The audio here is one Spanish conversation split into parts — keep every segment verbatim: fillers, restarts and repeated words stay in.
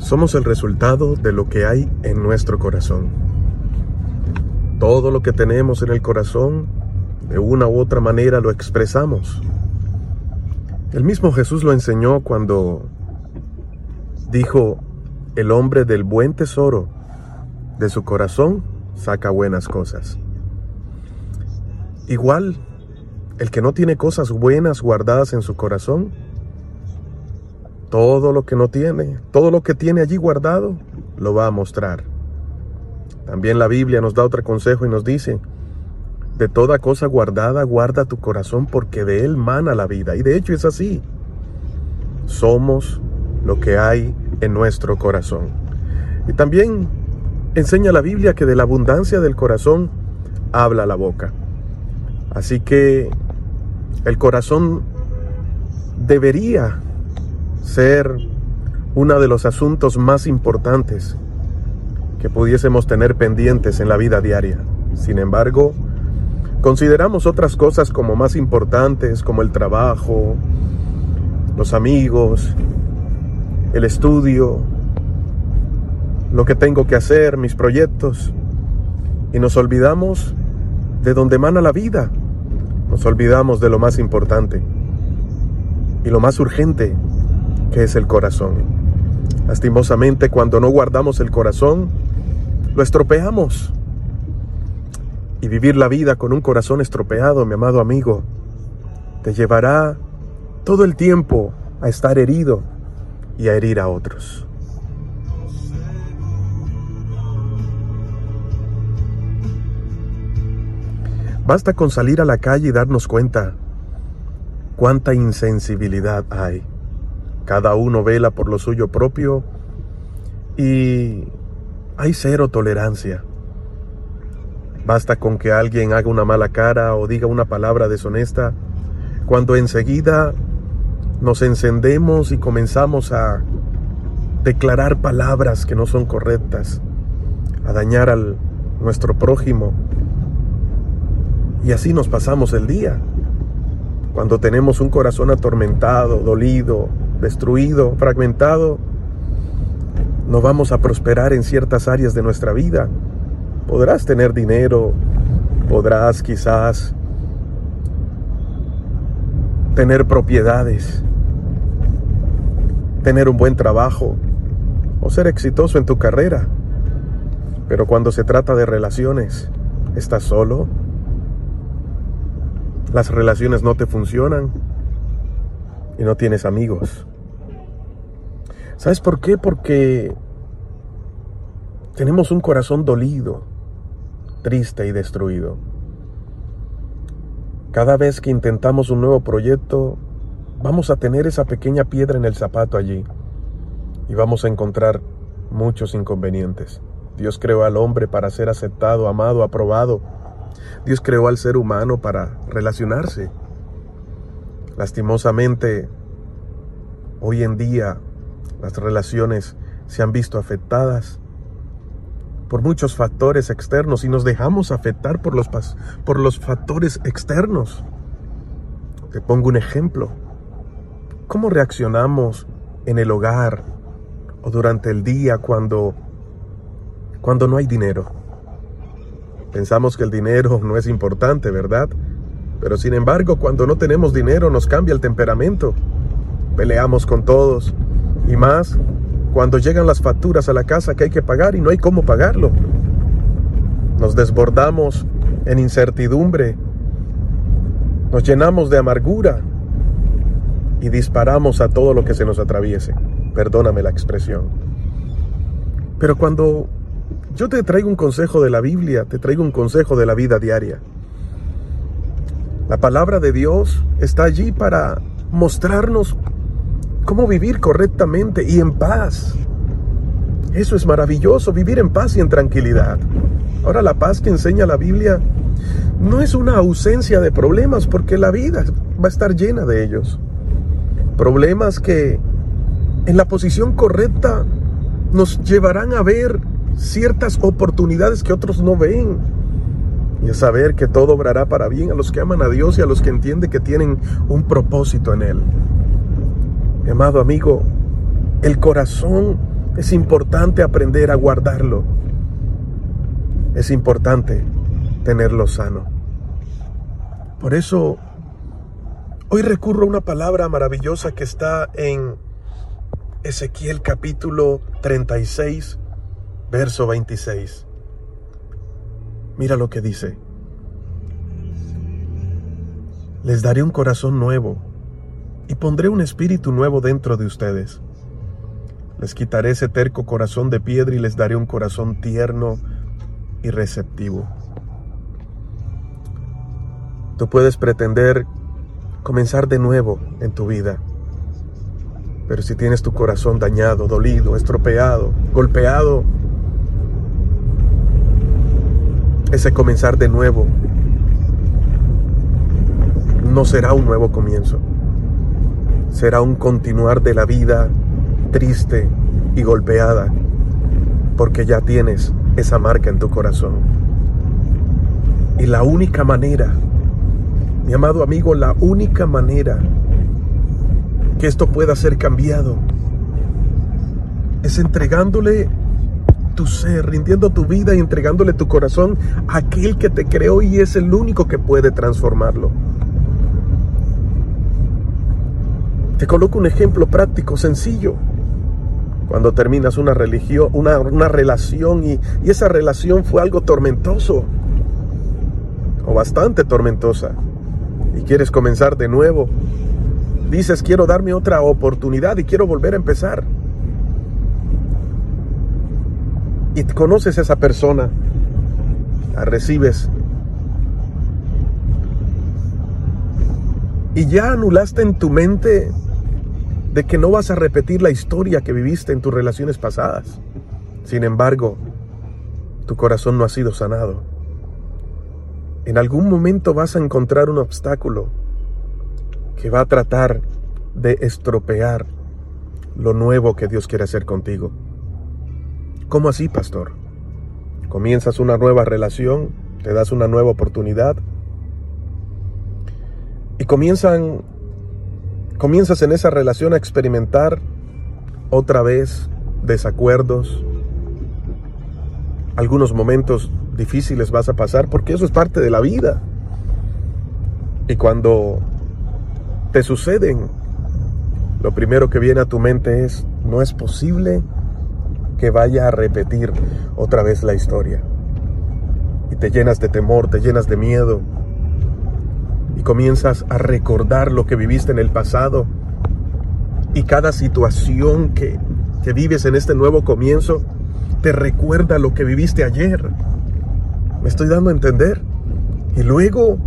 Somos el resultado de lo que hay en nuestro corazón. Todo lo que tenemos en el corazón, de una u otra manera lo expresamos. El mismo Jesús lo enseñó cuando dijo: el hombre del buen tesoro de su corazón saca buenas cosas. Igual, el que no tiene cosas buenas guardadas en su corazón, todo lo que no tiene, todo lo que tiene allí guardado, lo va a mostrar. También la Biblia nos da otro consejo y nos dice: de toda cosa guardada, guarda tu corazón, porque de él mana la vida. Y de hecho es así. Somos lo que hay en nuestro corazón. Y también enseña la Biblia que de la abundancia del corazón habla la boca. Así que el corazón debería ser uno de los asuntos más importantes que pudiésemos tener pendientes en la vida diaria. Sin embargo, consideramos otras cosas como más importantes, como el trabajo, los amigos, el estudio, lo que tengo que hacer, mis proyectos, y nos olvidamos de donde mana la vida. Nos olvidamos de lo más importante y lo más urgente, que es el corazón. Lastimosamente, cuando no guardamos el corazón, lo estropeamos. Y vivir la vida con un corazón estropeado, mi amado amigo, te llevará todo el tiempo a estar herido y a herir a otros. Basta con salir a la calle y darnos cuenta cuánta insensibilidad hay. Cada uno vela por lo suyo propio y hay cero tolerancia. Basta con que alguien haga una mala cara o diga una palabra deshonesta, cuando enseguida nos encendemos y comenzamos a declarar palabras que no son correctas, a dañar a nuestro prójimo. Y así nos pasamos el día. Cuando tenemos un corazón atormentado, dolido, destruido, fragmentado, no vamos a prosperar en ciertas áreas de nuestra vida. Podrás tener dinero, podrás quizás tener propiedades, tener un buen trabajo o ser exitoso en tu carrera. Pero cuando se trata de relaciones, ¿estás solo? Las relaciones no te funcionan y no tienes amigos. ¿Sabes por qué? Porque tenemos un corazón dolido, triste y destruido. Cada vez que intentamos un nuevo proyecto, vamos a tener esa pequeña piedra en el zapato allí y vamos a encontrar muchos inconvenientes. Dios creó al hombre para ser aceptado, amado, aprobado. Dios creó al ser humano para relacionarse. Lastimosamente, hoy en día las relaciones se han visto afectadas por muchos factores externos y nos dejamos afectar por los, por los factores externos. Te pongo un ejemplo. ¿Cómo reaccionamos en el hogar o durante el día cuando, cuando no hay dinero? Pensamos que el dinero no es importante, ¿verdad? Pero sin embargo, cuando no tenemos dinero nos cambia el temperamento. Peleamos con todos. Y más cuando llegan las facturas a la casa que hay que pagar y no hay cómo pagarlo. Nos desbordamos en incertidumbre. Nos llenamos de amargura y disparamos a todo lo que se nos atraviese. Perdóname la expresión. Pero cuando yo te traigo un consejo de la Biblia, te traigo un consejo de la vida diaria. La palabra de Dios está allí para mostrarnos cómo vivir correctamente y en paz. Eso es maravilloso, vivir en paz y en tranquilidad. Ahora, la paz que enseña la Biblia no es una ausencia de problemas, porque la vida va a estar llena de ellos. Problemas que en la posición correcta nos llevarán a ver ciertas oportunidades que otros no ven, y a saber que todo obrará para bien a los que aman a Dios y a los que entienden que tienen un propósito en Él. Mi amado amigo, el corazón Es importante aprender a guardarlo. Es importante tenerlo sano. Por eso, hoy recurro a una palabra maravillosa que está en Ezequiel capítulo treinta y seis, verso veintiséis. Mira lo que dice. Les daré un corazón nuevo y pondré un espíritu nuevo dentro de ustedes. Les quitaré ese terco corazón de piedra y les daré un corazón tierno y receptivo. Tú puedes pretender comenzar de nuevo en tu vida, pero si tienes tu corazón dañado, dolido, estropeado, golpeado, ese comenzar de nuevo no será un nuevo comienzo. Será un continuar de la vida triste y golpeada, porque ya tienes esa marca en tu corazón. Y la única manera, mi amado amigo, la única manera que esto pueda ser cambiado es entregándole tu ser, rindiendo tu vida y entregándole tu corazón a aquel que te creó y es el único que puede transformarlo. Te coloco un ejemplo práctico, sencillo. Cuando terminas una religión, una, una relación y, y esa relación fue algo tormentoso o bastante tormentosa y quieres comenzar de nuevo, dices quiero darme otra oportunidad y quiero volver a empezar, y conoces a esa persona, la recibes y ya anulaste en tu mente de que no vas a repetir la historia que viviste en tus relaciones pasadas. Sin embargo, tu corazón no ha sido sanado. En algún momento vas a encontrar un obstáculo que va a tratar de estropear lo nuevo que Dios quiere hacer contigo. ¿Cómo así, pastor? Comienzas una nueva relación, te das una nueva oportunidad y comienzan Comienzas en esa relación a experimentar otra vez desacuerdos. Algunos momentos difíciles vas a pasar porque eso es parte de la vida. Y cuando te suceden, lo primero que viene a tu mente es, no es posible que vaya a repetir otra vez la historia. Y te llenas de temor, te llenas de miedo. Y comienzas a recordar lo que viviste en el pasado. Y cada situación que, que vives en este nuevo comienzo te recuerda lo que viviste ayer. ¿Me estoy dando a entender? Y luego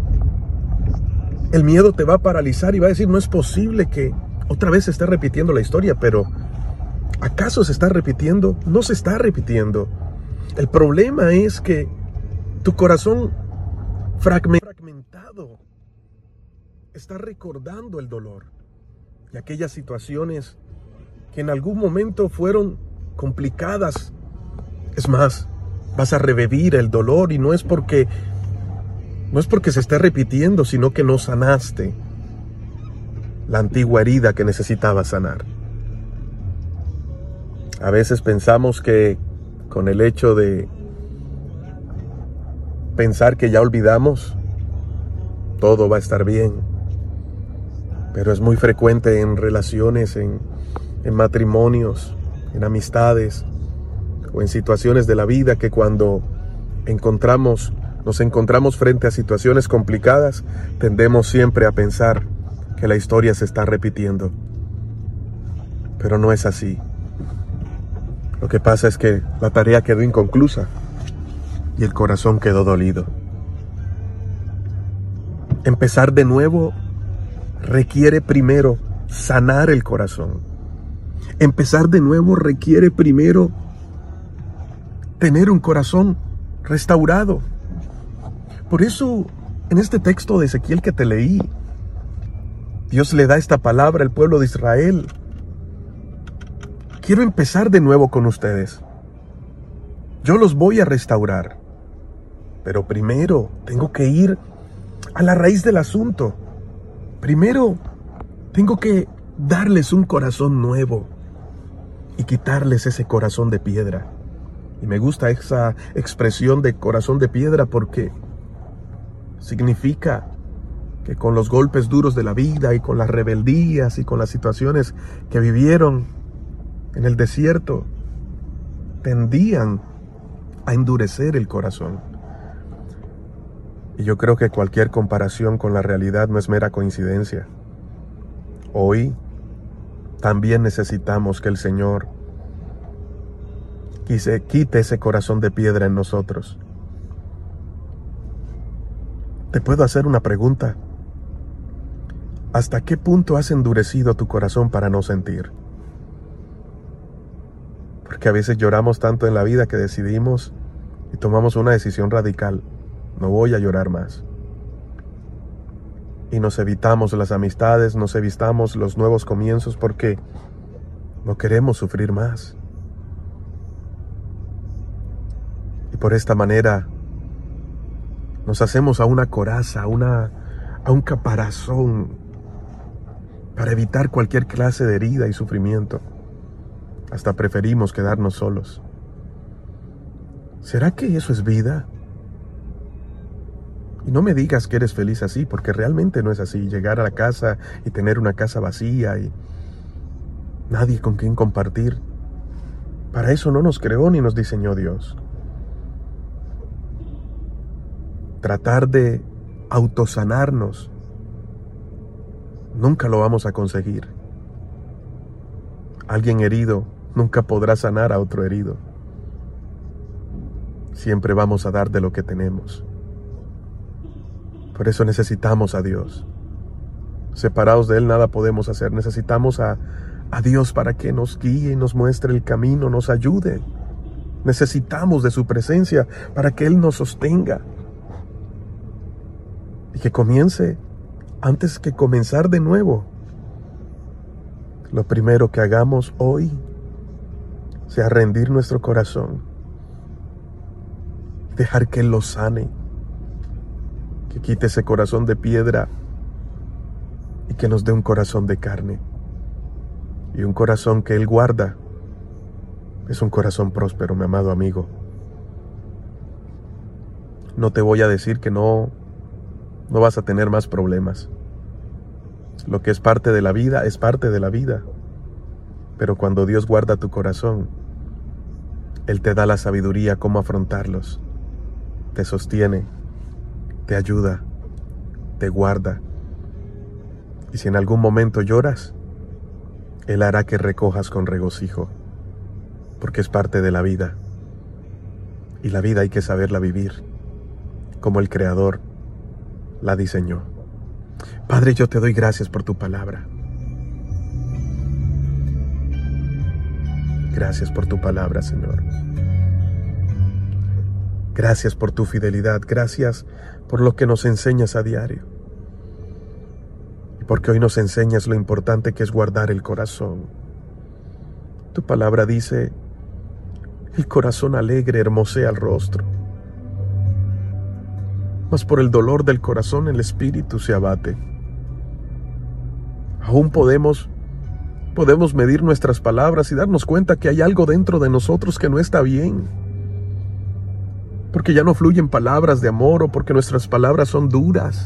el miedo te va a paralizar y va a decir, no es posible que otra vez se esté repitiendo la historia. Pero ¿acaso se está repitiendo? No se está repitiendo. El problema es que tu corazón fragmentado está recordando el dolor y aquellas situaciones que en algún momento fueron complicadas. Es más, vas a revivir el dolor y no es porque no es porque se esté repitiendo, sino que no sanaste la antigua herida que necesitabas sanar. A veces pensamos que con el hecho de pensar que ya olvidamos, todo va a estar bien. Pero es muy frecuente en relaciones, en, en matrimonios, en amistades o en situaciones de la vida que cuando encontramos, nos encontramos frente a situaciones complicadas, tendemos siempre a pensar que la historia se está repitiendo. Pero no es así. Lo que pasa es que la tarea quedó inconclusa y el corazón quedó dolido. Empezar de nuevo requiere primero sanar el corazón. Empezar de nuevo requiere primero tener un corazón restaurado. Por eso, en este texto de Ezequiel que te leí, Dios le da esta palabra al pueblo de Israel. Quiero empezar de nuevo con ustedes. Yo los voy a restaurar. Pero primero tengo que ir a la raíz del asunto. Primero tengo que darles un corazón nuevo. y quitarles ese corazón de piedra. Y me gusta esa expresión de corazón de piedra porque significa que con los golpes duros de la vida y con las rebeldías y con las situaciones que vivieron en el desierto, tendían a endurecer el corazón. Y yo creo que cualquier comparación con la realidad no es mera coincidencia. Hoy también necesitamos que el Señor quite ese corazón de piedra en nosotros. Te puedo hacer una pregunta. ¿Hasta qué punto has endurecido tu corazón para no sentir? Porque a veces lloramos tanto en la vida que decidimos y tomamos una decisión radical. No voy a llorar más. Y nos evitamos las amistades, nos evitamos los nuevos comienzos porque no queremos sufrir más. Y por esta manera nos hacemos a una coraza, a, una, a un caparazón para evitar cualquier clase de herida y sufrimiento. Hasta preferimos quedarnos solos. ¿Será que eso es vida? Y no me digas que eres feliz así, porque realmente no es así. Llegar a la casa y tener una casa vacía y nadie con quien compartir. Para eso no nos creó ni nos diseñó Dios. Tratar de autosanarnos, nunca lo vamos a conseguir. Alguien herido nunca podrá sanar a otro herido. Siempre vamos a dar de lo que tenemos. Por eso necesitamos a Dios. Separados de Él nada podemos hacer. Necesitamos a, a Dios para que nos guíe, nos muestre el camino, nos ayude. Necesitamos de su presencia para que Él nos sostenga. Y que comience, antes que comenzar de nuevo, lo primero que hagamos hoy sea rendir nuestro corazón, dejar que Él lo sane, que quite ese corazón de piedra y que nos dé un corazón de carne. Y un corazón que Él guarda es un corazón próspero, mi amado amigo. No te voy a decir que no, no vas a tener más problemas. Lo que es parte de la vida es parte de la vida. Pero cuando Dios guarda tu corazón, Él te da la sabiduría cómo afrontarlos. Te sostiene, te ayuda, te guarda. Y si en algún momento lloras, Él hará que recojas con regocijo, porque es parte de la vida. Y la vida hay que saberla vivir, como el Creador la diseñó. Padre, yo te doy gracias por tu palabra. Gracias por tu palabra, Señor. Gracias por tu fidelidad. Gracias por lo que nos enseñas a diario. Y porque hoy nos enseñas lo importante que es guardar el corazón. Tu palabra dice, el corazón alegre hermosea el rostro, mas por el dolor del corazón el espíritu se abate. Aún podemos, podemos medir nuestras palabras y darnos cuenta que hay algo dentro de nosotros que no está bien. Porque ya no fluyen palabras de amor o porque nuestras palabras son duras.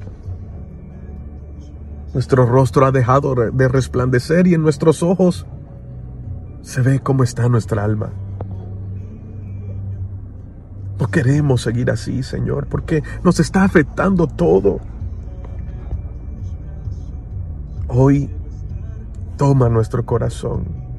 Nuestro rostro ha dejado de resplandecer y en nuestros ojos se ve cómo está nuestra alma. No queremos seguir así, Señor, porque nos está afectando todo. Hoy, toma nuestro corazón.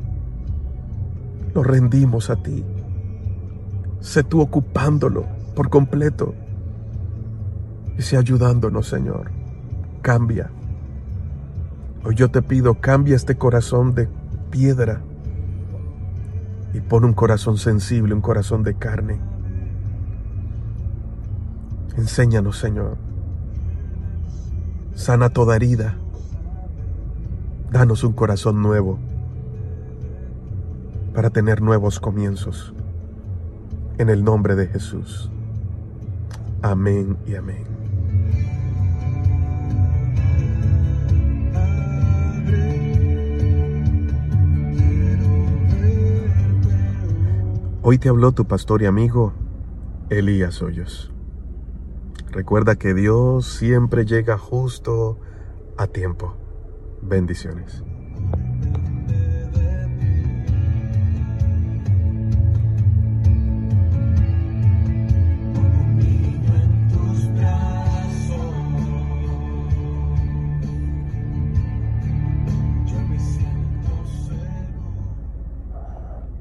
Lo rendimos a ti. Sé tú ocupándolo por completo. Y sé ayudándonos, Señor. Cambia. Hoy yo te pido, cambia este corazón de piedra y pon un corazón sensible, un corazón de carne. Enséñanos, Señor. Sana toda herida. Danos un corazón nuevo para tener nuevos comienzos. En el nombre de Jesús. Amén y amén. Hoy te habló tu pastor y amigo, Elías Hoyos. Recuerda que Dios siempre llega justo a tiempo. Bendiciones.